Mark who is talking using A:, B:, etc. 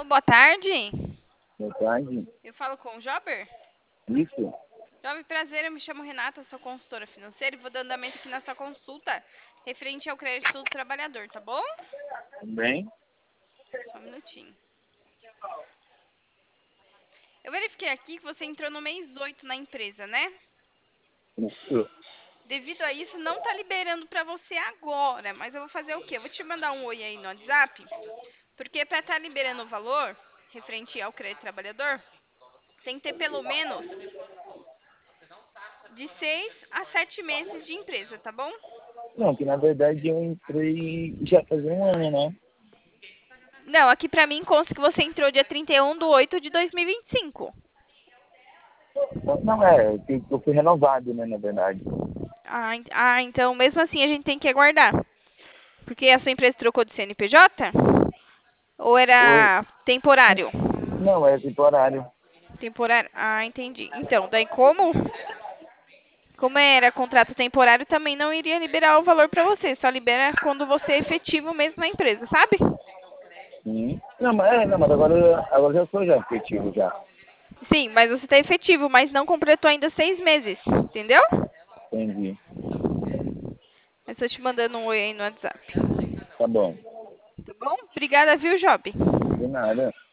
A: Alô, boa tarde.
B: Boa tarde.
A: Eu falo com o Jober.
B: Isso?
A: Jober, prazer, eu me chamo Renata, sou consultora financeira e vou dando andamento aqui na sua consulta referente ao crédito do trabalhador, tá bom?
B: Tudo bem?
A: Só um minutinho. Eu verifiquei aqui que você entrou no mês 8 na empresa, né?
B: Isso.
A: Devido a isso, não tá liberando pra você agora, mas eu vou fazer o quê? Eu vou te mandar um oi aí no WhatsApp, porque pra estar liberando o valor referente ao crédito trabalhador, tem que ter pelo menos de 6 a 7 meses de empresa, tá bom?
B: Não, que na verdade eu entrei já faz um ano, né?
A: Não, aqui pra mim consta que você entrou dia 31/8 de 2025.
B: Não, que eu fui renovado, né, na verdade.
A: Então mesmo assim a gente tem que aguardar. Porque a sua empresa trocou de CNPJ? Ou
B: Oi?
A: era temporário?
B: Não, é temporário.
A: Temporário? Ah, entendi. Então, daí como era contrato temporário, também não iria liberar o valor pra você. Só libera quando você é efetivo mesmo na empresa, sabe?
B: Sim. Não, mas agora já sou já efetivo já.
A: Sim, mas você está efetivo, mas não completou ainda 6 meses, entendeu?
B: Entendi.
A: Eu estou te mandando um oi aí no WhatsApp.
B: Tá bom.
A: Tá bom? Obrigada, viu, Job?
B: De nada.